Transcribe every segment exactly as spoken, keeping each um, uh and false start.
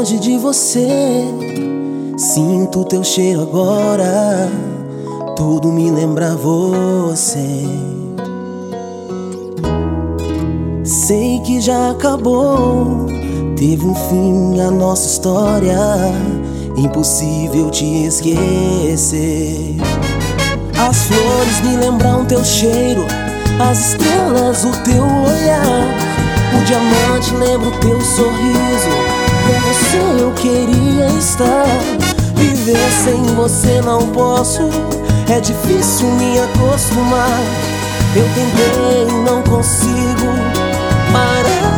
longe de você, sinto teu cheiro agora, tudo me lembra você. Sei que já acabou, teve um fim a nossa história, impossível te esquecer. As flores me lembram teu cheiro, as estrelas o teu olhar, o diamante lembra o teu sorriso. Com você eu queria estar, viver sem você não posso, é difícil me acostumar. Eu tentei e não consigo parar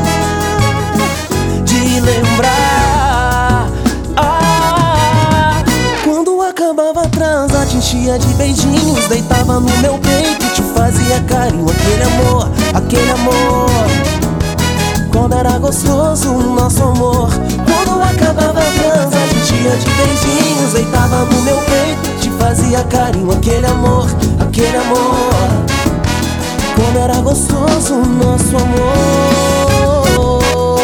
de lembrar. Ah, quando acabava a transa, te enchia de beijinhos, deitava no meu peito, te fazia carinho. Aquele amor, aquele amor, quando era gostoso o nosso amor. Quando acabava a transa, te enchia de beijinhos, deitava no meu peito, te fazia carinho. Aquele amor, aquele amor, quando era gostoso o nosso amor.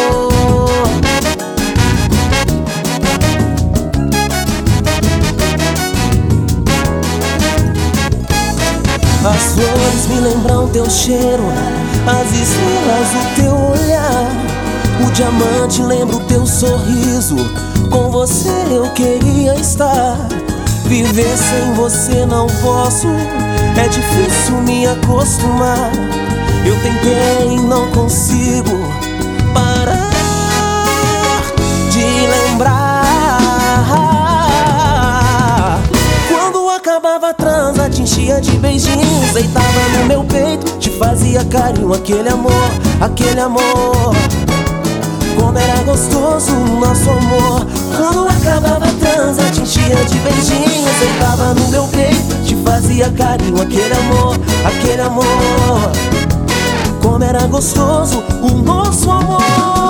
As flores me lembram teu cheiro, as estrelas o teu olhar, o diamante lembra o teu sorriso. Com você eu queria estar, viver sem você não posso, é difícil me acostumar. Eu tentei e não consigo parar de lembrar. Quando acabava a transa, te enchia de beijinhos, deitava no meu peito, te fazia carinho. Aquele amor, aquele amor, como era gostoso o nosso amor. Quando acabava a transa, te enchia de beijinhos, deitava no meu peito, te fazia carinho. Aquele amor, aquele amor, como era gostoso o nosso amor.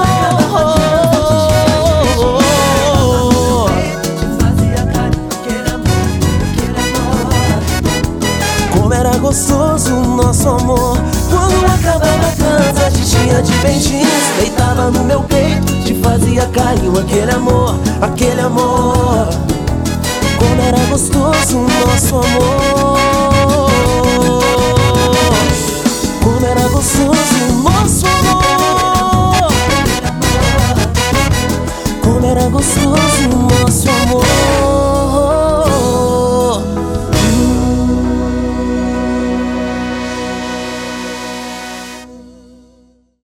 Como era gostoso o nosso amor. Quando acabava a transa, te enchia de beijinhos, deitava no meu peito, te fazia carinho. Aquele amor, aquele amor, como era gostoso o nosso amor. Como era gostoso o nosso amor. Como era gostoso o